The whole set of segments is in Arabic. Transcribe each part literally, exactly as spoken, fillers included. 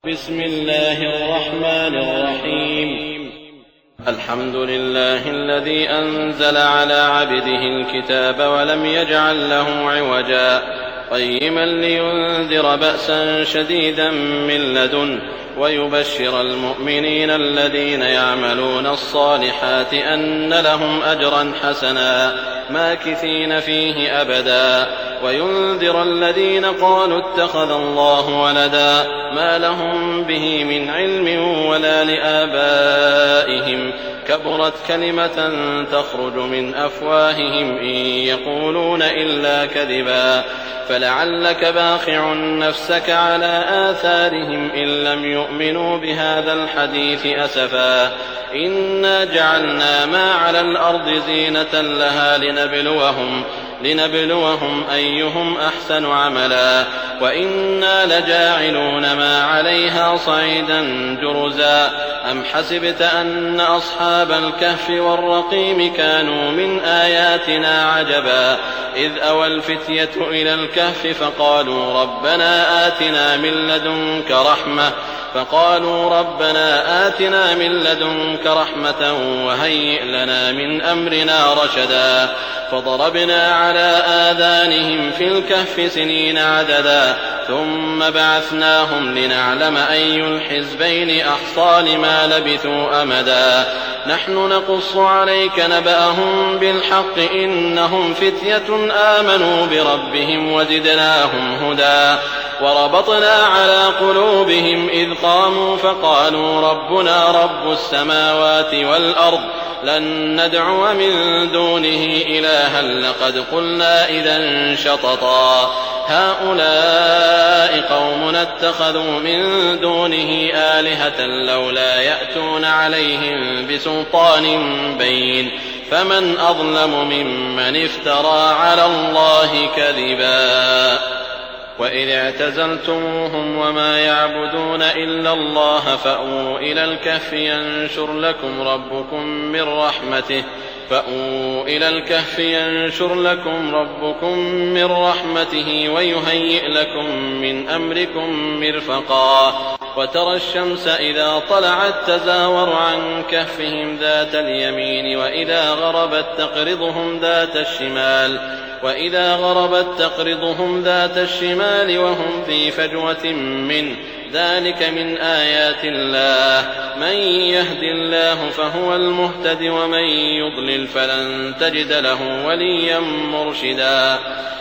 بسم الله الرحمن الرحيم. الحمد لله الذي أنزل على عبده الكتاب ولم يجعل له عوجا قيما لينذر بأسا شديدا من لدنه ويبشر المؤمنين الذين يعملون الصالحات أن لهم أجرا حسنا ماكثين فيه أبدا وينذر الذين قالوا اتخذ الله ولدا ما لهم به من علم ولا لآبائهم كبرت كلمة تخرج من أفواههم إن يقولون إلا كذبا فلعلك باخع نفسك على آثارهم إن لم يؤمنوا بهذا الحديث أسفا إنا جعلنا ما على الأرض زينة لها لنبلوهم لنبلوهم أيهم أحسن عملا وإنا لجاعلون ما عليها صعيدا جرزا أم حسبت أن أصحاب الكهف والرقيم كانوا من آياتنا عجبا إذ أوى الفتية إلى الكهف فقالوا ربنا آتنا من لدنك رحمة فقالوا ربنا آتنا من لدنك رحمة وهيئ لنا من أمرنا رشدا فضربنا على آذانهم في الكهف سنين عددا ثم بعثناهم لنعلم أي الحزبين أحصى لما لبثوا أمدا نحن نقص عليك نبأهم بالحق إنهم فتية آمنوا بربهم وزدناهم هدى وربطنا على قلوبهم إذ قاموا فقالوا ربنا رب السماوات والأرض لن ندعو من دونه إلها لقد قلنا إذا شططا هؤلاء قومنا اتخذوا من دونه آلهة لولا يأتون عليهم بسلطان بين فمن أظلم ممن افترى على الله كذبا وإذ اعتزلتموهم وما يعبدون إلا الله فأووا إلى الكهف ينشر لكم ربكم من رحمته فأووا إلى الكهف ينشر لكم ربكم من رحمته ويهيئ لكم من أمركم مرفقا وترى الشمس إذا طلعت تزاور عن كهفهم ذات اليمين وإذا غربت تقرضهم ذات الشمال وإذا غربت تقرضهم ذات الشمال وهم في فجوة منه ذلك من آيات الله من يهد الله فهو المهتد ومن يضلل فلن تجد له وليا مرشدا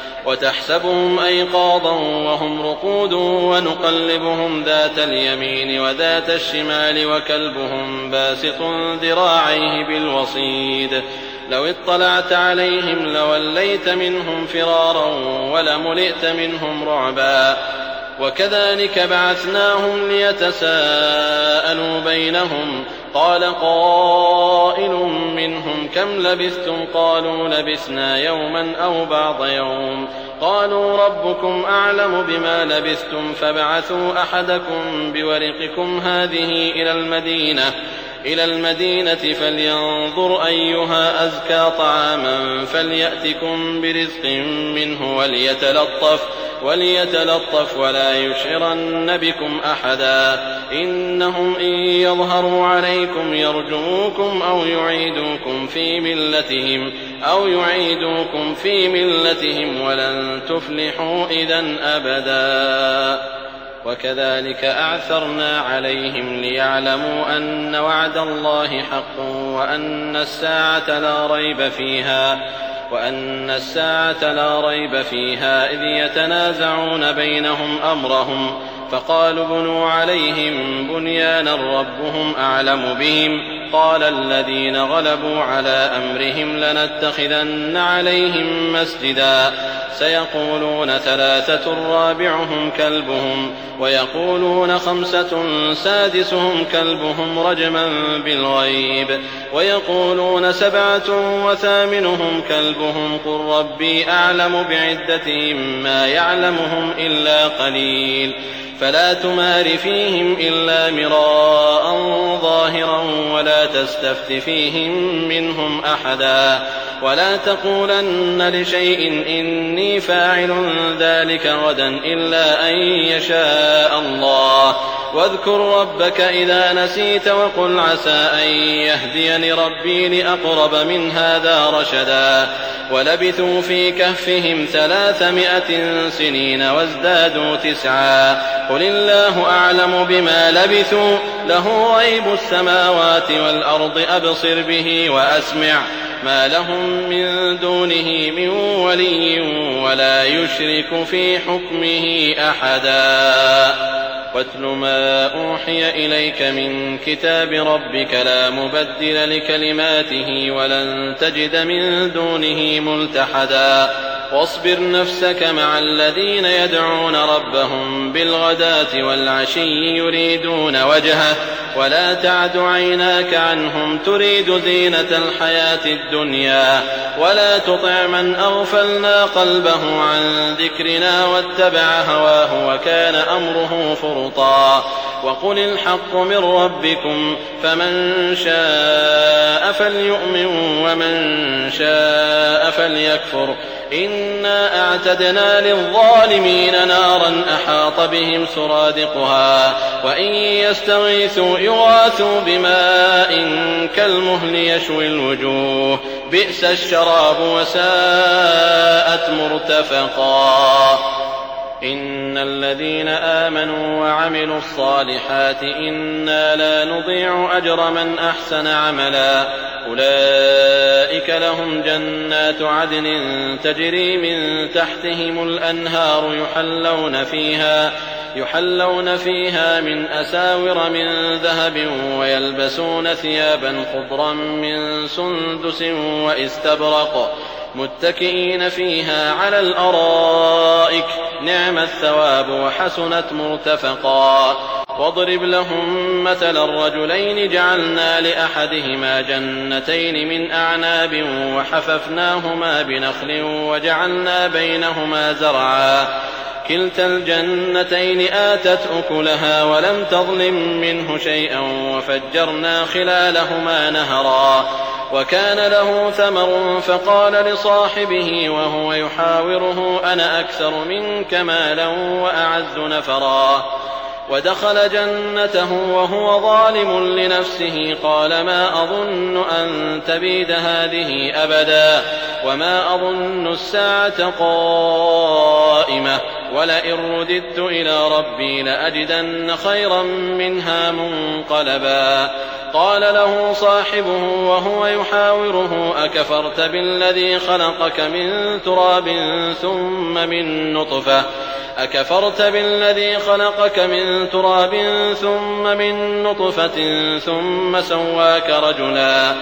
وتحسبهم أيقاظا وهم رقود ونقلبهم ذات اليمين وذات الشمال وكلبهم باسط ذراعيه بالوصيد لو اطلعت عليهم لوليت منهم فرارا ولملئت منهم رعبا وكذلك بعثناهم ليتساءلوا بينهم قال قائل منهم كم لبثتم قالوا لبثنا يوما أو بعض يوم قالوا ربكم أعلم بما لبثتم فابعثوا أحدكم بورقكم هذه إلى المدينة إلى المدينة فلينظر أيها أزكى طعاما فليأتكم برزق منه وليتلطف وليتلطف ولا يشعرن بكم أحدا إنهم إن يظهروا عليكم يرجموكم أو يعيدوكم في ملتهم أو يعيدوكم في ملتهم ولن تفلحوا إذن أبدا وكذلك أعثرنا عليهم ليعلموا أن وعد الله حق وأن الساعة لا ريب فيها وأن الساعة لا ريب فيها إذ يتنازعون بينهم أمرهم فقالوا بنوا عليهم بنيانا ربهم أعلم بهم قال الذين غلبوا على أمرهم لنتخذن عليهم مسجدا سيقولون ثلاثة رابعهم كلبهم ويقولون خمسة سادسهم كلبهم رجما بالغيب ويقولون سبعة وثامنهم كلبهم قل ربي أعلم بعدتهم ما يعلمهم إلا قليل فلا تمار فيهم إلا مراء ظاهرا ولا تستفت فيهم منهم أحدا ولا تقولن لشيء إني فاعل ذلك غدا إلا أن يشاء الله واذكر ربك إذا نسيت وقل عسى أن يهديني ربي لأقرب من هذا رشدا ولبثوا في كهفهم ثلاثمائة سنين وازدادوا تسعا قل الله أعلم بما لبثوا له غيب السماوات والأرض أبصر به وأسمع ما لهم من دونه من ولي ولا يشرك في حكمه أحدا واتل ما أوحي إليك من كتاب ربك لا مبدل لكلماته ولن تجد من دونه ملتحدا واصبر نفسك مع الذين يدعون ربهم بالغداة والعشي يريدون وجهه ولا تعد عيناك عنهم تريد زينة الحياة الدنيا ولا تطع من أغفلنا قلبه عن ذكرنا واتبع هواه وكان أمره فرطا وقل الحق من ربكم فمن شاء فليؤمن ومن شاء فليكفر إنا أعتدنا للظالمين نارا أحاط بهم سرادقها وإن يستغيثوا يغاثوا بماء كالمهل يشوي الوجوه بئس الشراب وساءت مرتفقا إن الذين آمنوا وعملوا الصالحات إنا لا نضيع أجر من أحسن عملا أولئك لهم جنات عدن تجري من تحتهم الأنهار يحلون فيها يحلون فيها من أساور من ذهب ويلبسون ثيابا خضرا من سندس واستبرق متكئين فيها على الأرائك نعم الثواب وحسنت مرتفقا واضرب لهم مثل الرجلين جعلنا لأحدهما جنتين من أعناب وحففناهما بنخل وجعلنا بينهما زرعا كلتا الجنتين آتت أكلها ولم تظلم منه شيئا وفجرنا خلالهما نهرا وكان له ثمر فقال لصاحبه وهو يحاوره أنا أكثر منك مالا وأعز نفرا ودخل جنته وهو ظالم لنفسه قال ما أظن أن تبيد هذه أبدا وما أظن الساعة قائمة ولئن رددت إلى ربي لأجدن خيرا منها منقلبا قال له صاحبه وهو يحاوره أكفرت بالذي خلقك من تراب ثم من نطفة أكفرت بالذي خلقك من تراب ثم من نطفة ثم سواك رجلا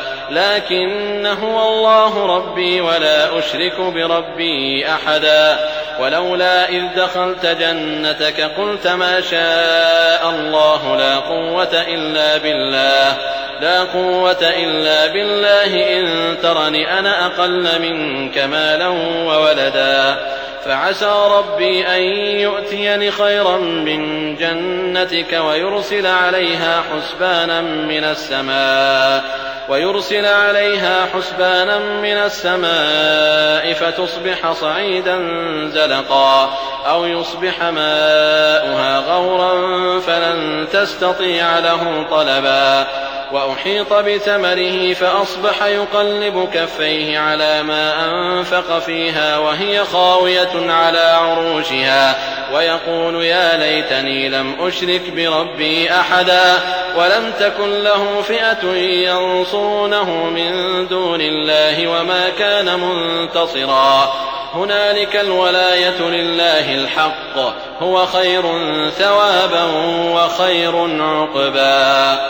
لكن هو الله ربي ولا أشرك بربي أحدا ولولا إذ دخلت جنتك قلت ما شاء الله لا قوة إلا بالله لا قوة إلا بالله إن ترني أنا أقل منك مالا وولدا فعسى ربي أن يؤتيني خيرا من جنتك ويرسل عليها حسبانا من السماء ويرسل عليها حسبانا من السماء فتصبح صعيدا زلقا أو يصبح ماؤها غورا فلن تستطيع له طلبا وأحيط بثمره فأصبح يقلب كفيه على ما أنفق فيها وهي خاوية على عروشها ويقول يا ليتني لم أشرك بربي أحدا ولم تكن له فئة ينصرونه من دون الله وما كان منتصرا هنالك الولاية لله الحق هو خير ثوابا وخير عقبا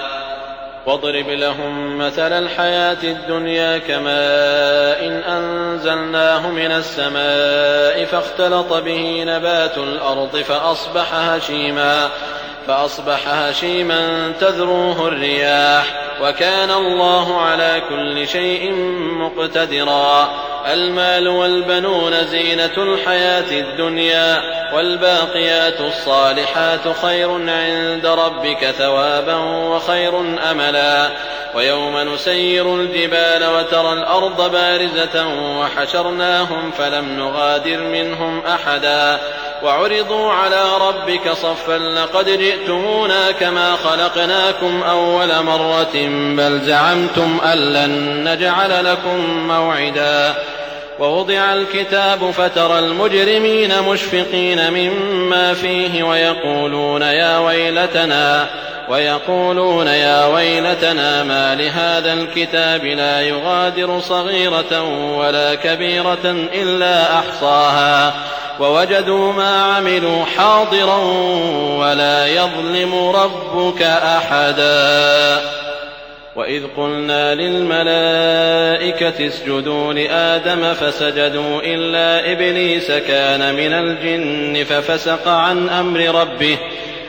واضرب لهم مثل الحياة الدنيا كماء إن أنزلناه من السماء فاختلط به نبات الأرض فأصبح هشيما فأصبح هشيما تذروه الرياح وكان الله على كل شيء مقتدرا المال والبنون زينة الحياة الدنيا والباقيات الصالحات خير عند ربك ثوابا وخير أملا ويوم نسير الجبال وترى الأرض بارزة وحشرناهم فلم نغادر منهم أحدا وعرضوا على ربك صفا لقد جئتمونا كما خلقناكم أول مرة بل زعمتم أن لن نجعل لكم موعدا ووضع الكتاب فترى المجرمين مشفقين مما فيه ويقولون يا ويلتنا ويقولون يا ويلتنا ما لهذا الكتاب لا يغادر صغيرة ولا كبيرة إلا أحصاها ووجدوا ما عملوا حاضرا ولا يظلم ربك أحدا وإذ قلنا للملائكة اسجدوا لآدم فسجدوا إلا إبليس كان من الجن ففسق عن أمر ربه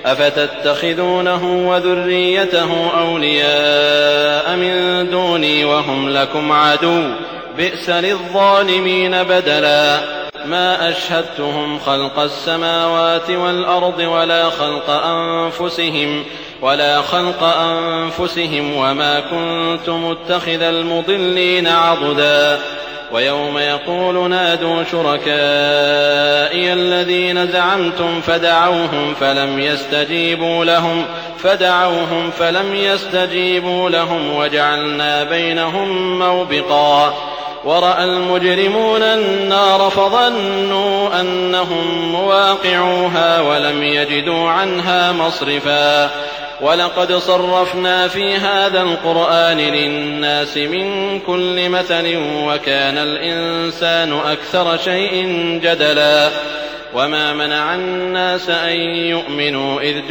أفتتخذونه وذريته أولياء من دوني وهم لكم عدو بئس للظالمين بدلا ما أشهدتهم خلق السماوات والأرض ولا خلق أنفسهم ولا خلق أنفسهم وما كنت متخذ المضلين عضدا ويوم يقول نادوا شركائي الذين زعمتم فدعوهم فلم يستجيبوا لهم فدعوهم فلم يستجيبوا لهم وجعلنا بينهم موبقا ورأى المجرمون النار فظنوا أنهم مواقعوها ولم يجدوا عنها مصرفا ولقد صرفنا في هذا القرآن للناس من كل مثل وكان الإنسان أكثر شيء جدلا وما منع الناس أن يؤمنوا إذ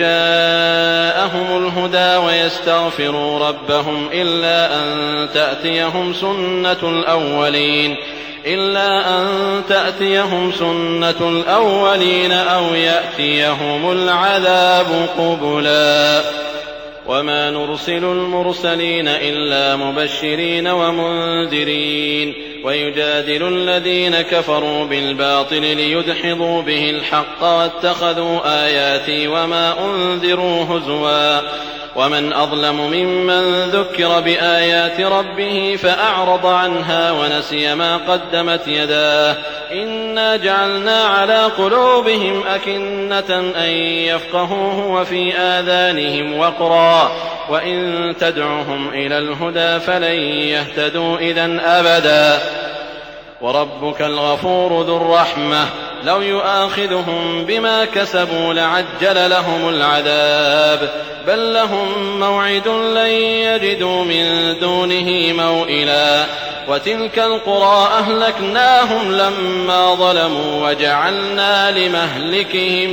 جاءهم الهدى ويستغفروا ربهم إلا أن تأتيهم سنة الأولين إلا أن تأتيهم سنة الأولين أو يأتيهم العذاب قبلا وما نرسل المرسلين إلا مبشرين ومنذرين ويجادل الذين كفروا بالباطل ليدحضوا به الحق واتخذوا آياتي وما أنذروا هزوا ومن أظلم ممن ذكر بآيات ربه فأعرض عنها ونسي ما قدمت يداه إنا جعلنا على قلوبهم أكنة أن يفقهوه وفي آذانهم وقرا وإن تدعهم إلى الهدى فلن يهتدوا إذن أبدا وربك الغفور ذو الرحمة لو يؤاخذهم بما كسبوا لعجل لهم العذاب بل لهم موعد لن يجدوا من دونه موئلا وتلك القرى أهلكناهم لما ظلموا وجعلنا لمهلكهم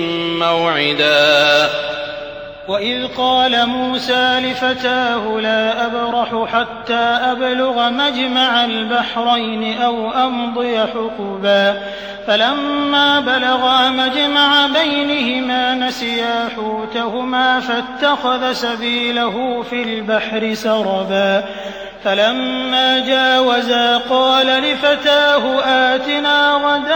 موعدا وإذ قال موسى لفتاه لا أبرح حتى أبلغ مجمع البحرين أو أمضي حقبا فلما بلغا مجمع بينهما نسيا حوتهما فاتخذ سبيله في البحر سربا فلما جاوزا قال لفتاه آتنا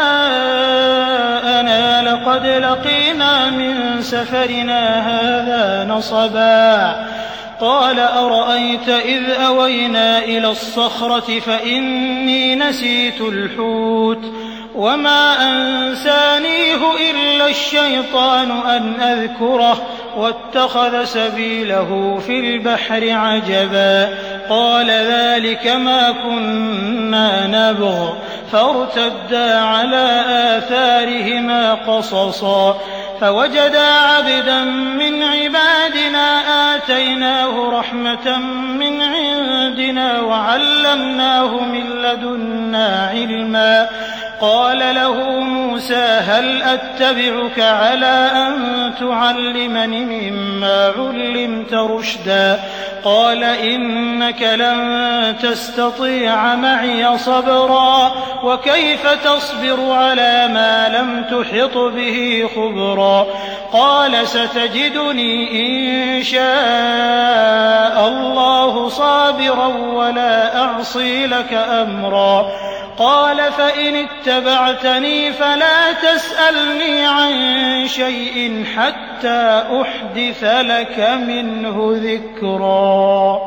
غداءنا لقد لقينا من سفرنا هذا نصبا قال أرأيت إذ أوينا إلى الصخرة فإني نسيت الحوت وما أنسانيه إلا الشيطان أن أذكره واتخذ سبيله في البحر عجبا قال ذلك ما كنا نبغ فارتدا على آثارهما قصصا فوجدا عبدا من عبادنا آتيناه رحمة من عندنا وعلمناه من لدنا علما قال له موسى هل أتبعك على أن تعلمني مما علمت رشدا قال إنك لن تستطيع معي صبرا وكيف تصبر على ما لم تحط به خبرا قال ستجدني إن شاء الله صابرا ولا أعصي لك أمرا قال فإن اتبعتني فلا تسألني عن شيء حتى أحدث لك منه ذكرا.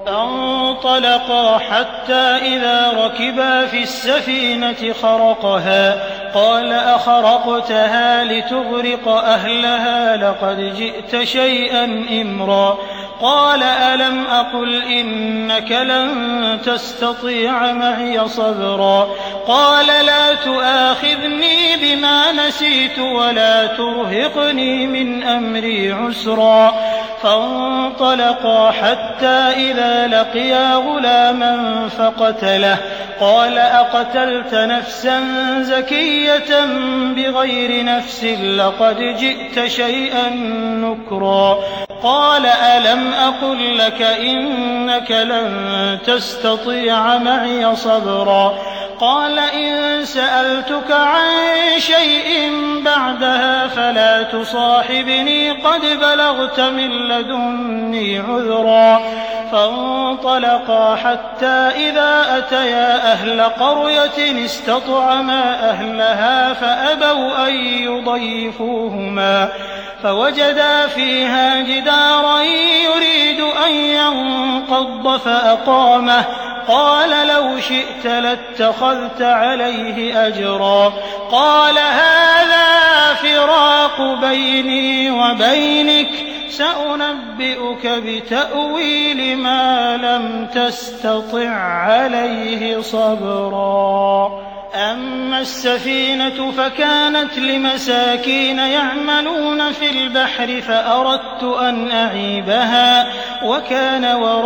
فانطلقا حتى إذا ركبا في السفينة خرقها قال أخرقتها لتغرق أهلها لقد جئت شيئا إمرا. قال ألم أقل إنك لن تستطيع معي صبرا. قال لا تؤاخذني بما نسيت ولا ترهقني من أمري عسرا. فانطلقا حتى إذا لقيا غلاما فقتله. قال أقتلت نفسا زكية بغير نفس لقد جئت شيئا نكرا. قال ألم أقل لك إنك لن تستطيع معي صبرا. قال إن سألتك عن شيء بعدها فلا تصاحبني قد بلغت من لدني عذرا. فانطلقا حتى إذا أتيا أهل قرية استطعما أهلها فأبوا أن يضيفوهما فوجدا فيها جدارا يريد أن ينقض فأقامه. قال لو شئت لاتخذت عليه أجرا. قال هذا فراق بيني وبينك سأنبئك بتأويل ما لم تستطع عليه صبرا. أما السفينة فكانت لمساكين يعملون في البحر فأردت أن أعيبها وكان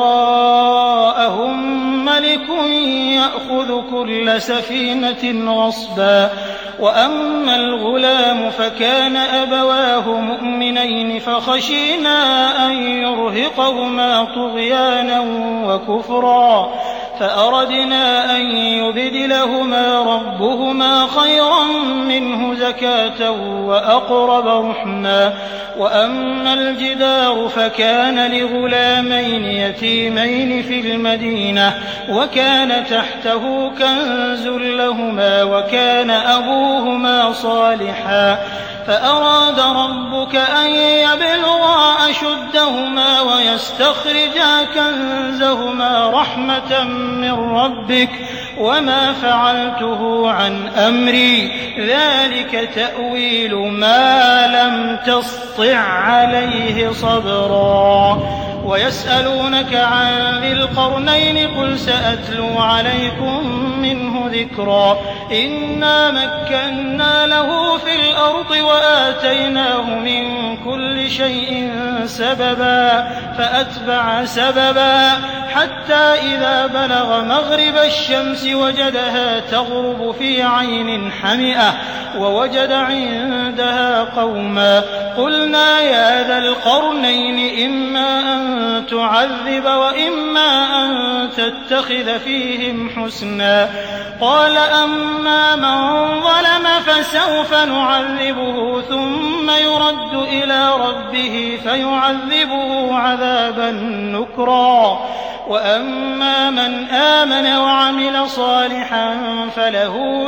وراءهم ملك يأخذ كل سفينة غصبا. وأما الغلام فكان أبواه مؤمنين فخشينا أن يرهقهما طغيانا وكفرا فأردنا أن يبدلهما ربهما خيرا منه زكاة وأقرب رحما. وأما الجدار فكان لغلامين يتيمين في المدينة وكان تحته كنز لهما وكان أبوهما صالحا فأراد ربك أن يبلغا أشدهما ويستخرجا كنزهما رحمة من ربك وما فعلته عن أمري ذلك تأويل ما لم تسطع عليه صبرا. ويسألونك عن ذي القرنين قل سأتلو عليكم منه ذكرا. إنا مكنا له في الأرض وآتيناه من كل شيء سببا فأتبع سببا حتى إذا بلغ مغرب الشمس وجدها تغرب في عين حمئة ووجد عندها قوما. قلنا يا ذا القرنين إما أن تعذب وإما أن تتخذ فيهم حسنا. قال أما من ظلم فسوف نعذبه ثم يرد إلى ربه فيعذبه عذابا نكرا. وأما من آمن وعمل صالحا فله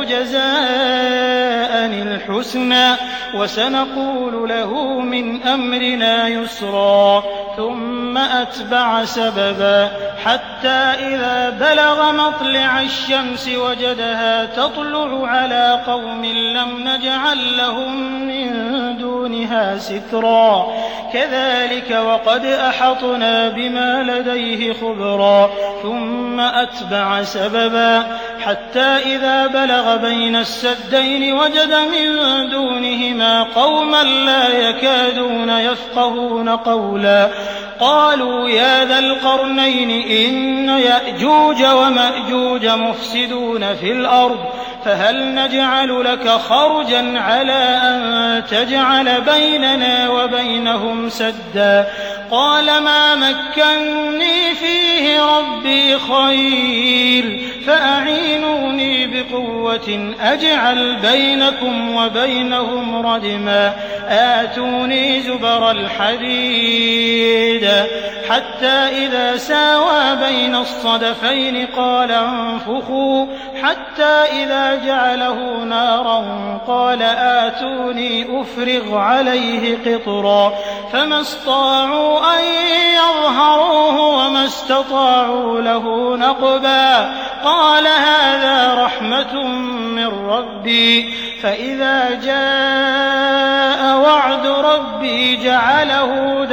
جزاء الحسنى وسنقول له من أمرنا يسرا. ثم أتبع سببا حتى إذا بلغ مطلع الشمس وجدها تطلع على قوم لم نجعل لهم من دونها سترا. كذلك وقد أحطنا بما لديه خبرا. ثم أتبع سببا حتى إذا بلغ بين السدين وجد من دونهما قوما لا يكادون يفقهون قولا. قالوا يا ذا القرنين إن يأجوج ومأجوج مفسدون في الأرض فهل نجعل لك خرجا على أن تجعل بيننا وبينهم سدا. قال ما مكني فيه ربي خير فأعينوني بقوة أجعل بينكم وبينهم ردما. آتوني زبر الحديد حتى إذا ساوى بين الصدفين قال انفخوا حتى إذا جعله نارا قال آتوني أفرغ عليه قطرا فما استطاعوا أن يظهروه وما استطاعوا له نقبا قال هذا رحمة من ربي فإذا جاء وعد ربي جعله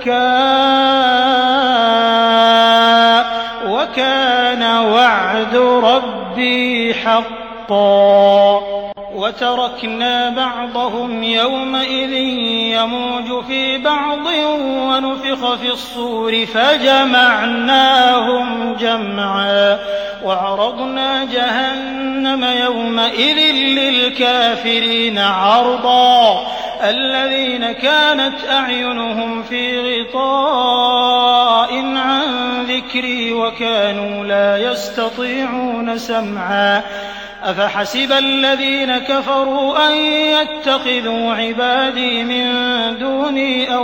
دكاء وكان وعد ربي حقا وتركنا بعضهم يومئذ يموج في بعض ونفخ في الصور فجمعناهم جمعا وعرضنا جهنم يومئذ للكافرين عرضا الذين كانت أعينهم في غطاء عن ذكري وكانوا لا يستطيعون سمعا أفحسب الذين كفروا أن يتخذوا عبادي من دوني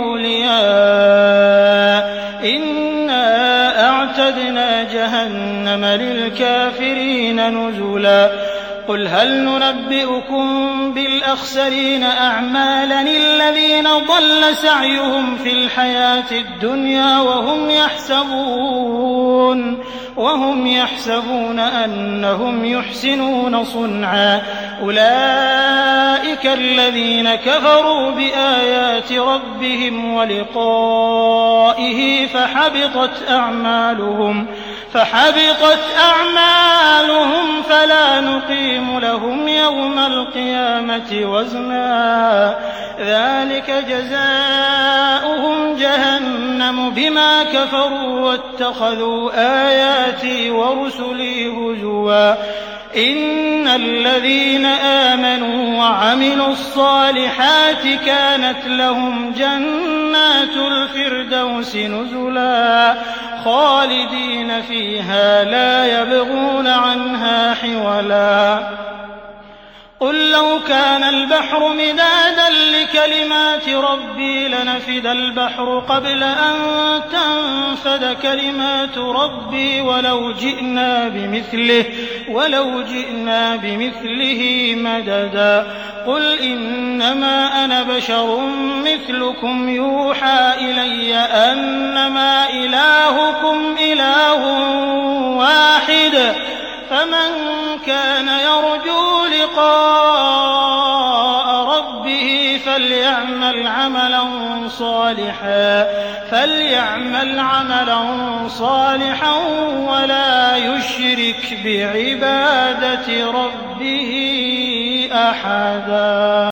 أولياء إنا أعتدنا جهنم للكافرين نزلا قل هل ننبئكم بالأخسرين أعمالا الذين ضل سعيهم في الحياة الدنيا وهم يحسبون وهم يحسبون أنهم يحسنون صنعا أولئك الذين كفروا بآيات ربهم ولقائه فحبطت أعمالهم فحبطت أعمالهم فلا نقيم لهم يوم القيامة وزنا ذلك جزاؤهم جهنم بما كفروا واتخذوا آياتي ورسلي هزوا إن الذين آمنوا وعملوا الصالحات كانت لهم جنات الفردوس نزلا خالدين فيها لا يبغون عنها حولا قل لو كان البحر مدادا لكلمات ربي لنفد البحر قبل أن تنفد كلمات ربي ولو جئنا بمثله ولو جئنا بمثله مددا قل إنما أنا بشر مثلكم يوحى إلي أنما إلهكم إله واحد فمن كان يرجو لقاء ربه فليعمل عملا صالحا فليعمل عملا صالحا ولا يشرك بعبادة ربه أحدا.